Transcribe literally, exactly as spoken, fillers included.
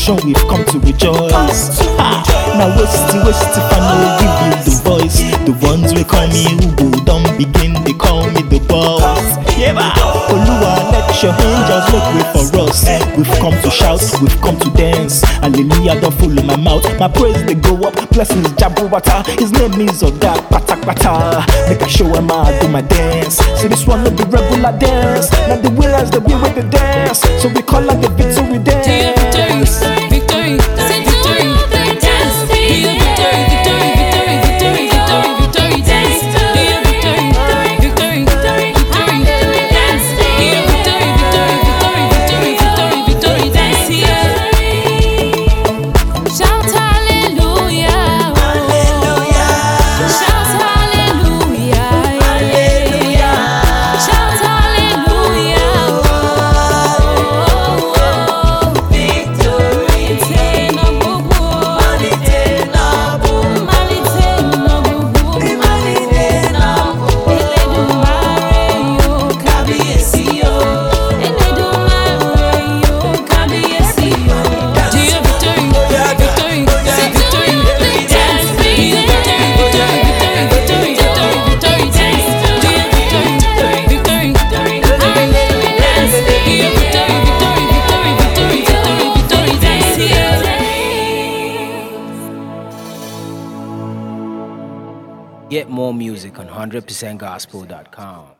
nation we've come to rejoice. Ha! Now waste it, waste if I no give you the voice. The ones we call me Ugo don't begin, they call me the boss. Yeah, Oluwa, let your angels make way for us. We've come to shout, we've come to dance. Hallelujah, don't full in my mouth. My praise they go up, blessings Jabuwata. His name is Oga Pata Pata. Make I show him how I do my dance. See this one no be regular dance. Now the winners they be with the dance. So we call it the victory dance. Victory, victory, victory, dance. Victory, victory, victory, victory, victory, victory, dance. Victory, victory, victory, victory, dance. Victory, victory, victory, victory, victory, dance. Shout hallelujah, hallelujah. Shout hallelujah, hallelujah. Shout hallelujah, Get more music on one hundred percent gospel dot com.